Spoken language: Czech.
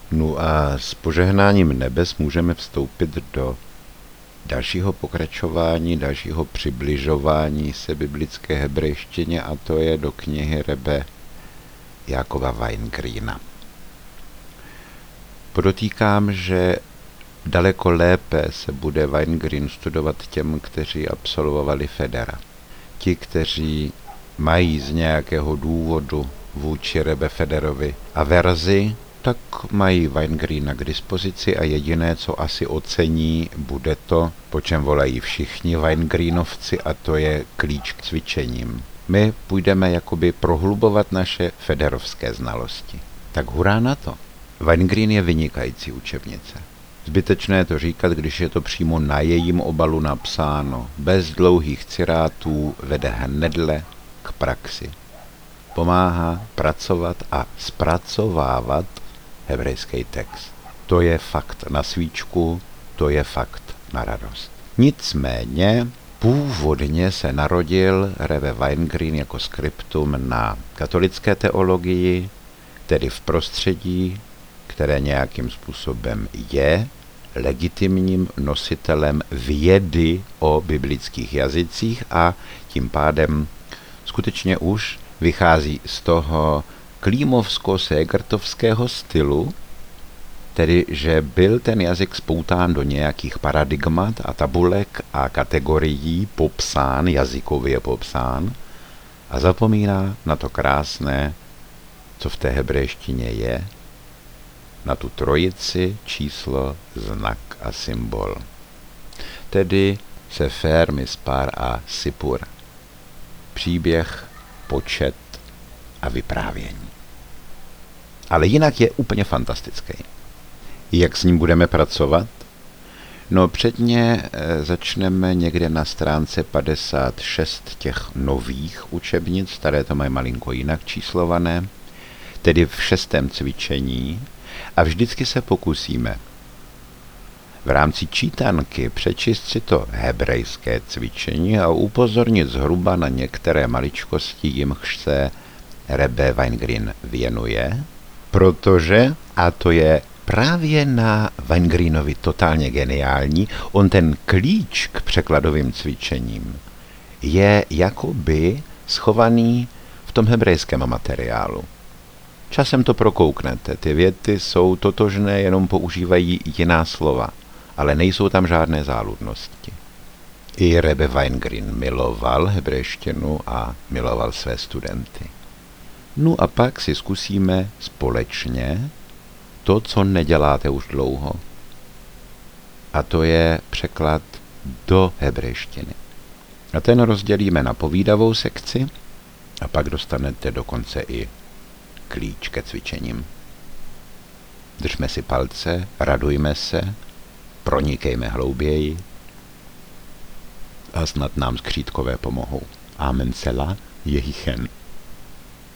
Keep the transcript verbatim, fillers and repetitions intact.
No a s požehnáním nebes můžeme vstoupit do dalšího pokračování, dalšího přibližování se biblické hebrejštině, a to je do knihy Rebbe Jákova Weingreena. Podotýkám, že daleko lépe se bude Weingreen studovat těm, kteří absolvovali Federa. Ti, kteří mají z nějakého důvodu vůči Rebbe Federovi averzi, tak mají Weingreena k dispozici a jediné, co asi ocení, bude to, po čem volají všichni Weingreenovci, a to je klíč k cvičením. My půjdeme jakoby prohlubovat naše federovské znalosti. Tak hurá na to. Weingreen je vynikající učebnice. Zbytečné to říkat, když je to přímo na jejím obalu napsáno. Bez dlouhých cirátů vede hnedle k praxi. Pomáhá pracovat a zpracovávat hebrejský text. To je fakt na svíčku, to je fakt na radost. Nicméně původně se narodil Rebbe Weingreen jako skriptum na katolické teologii, tedy v prostředí, které nějakým způsobem je legitimním nositelem vědy o biblických jazycích a tím pádem skutečně už vychází z toho klímovsko-ségertovského stylu, tedy že byl ten jazyk spoután do nějakých paradigmat a tabulek a kategorií, popsán, jazykově popsán, a zapomíná na to krásné, co v té hebrejštině je, na tu trojici, číslo, znak a symbol. Tedy sefer, mispar a sipur. Příběh, počet a vyprávění. Ale jinak je úplně fantastický. Jak s ním budeme pracovat? No předně e, začneme někde na stránce padesát šest těch nových učebnic, staré to mají malinko jinak číslované, tedy v šestém cvičení, a vždycky se pokusíme v rámci čítanky přečíst si to hebrejské cvičení a upozornit zhruba na některé maličkosti, jimž se Rebbe Weingreen věnuje, protože, a to je právě na Weingreenovi totálně geniální, on ten klíč k překladovým cvičením je jakoby schovaný v tom hebrejském materiálu. Časem to prokouknete, ty věty jsou totožné, jenom používají jiná slova, ale nejsou tam žádné záludnosti. I Rebbe Weingreen miloval hebrejštinu a miloval své studenty. No a pak si zkusíme společně to, co neděláte už dlouho. A to je překlad do hebrejštiny. A ten rozdělíme na povídavou sekci a pak dostanete dokonce i klíč ke cvičením. Držme si palce, radujme se, pronikejme hlouběji a snad nám skřítkové pomohou. Amen sela, Jehichen.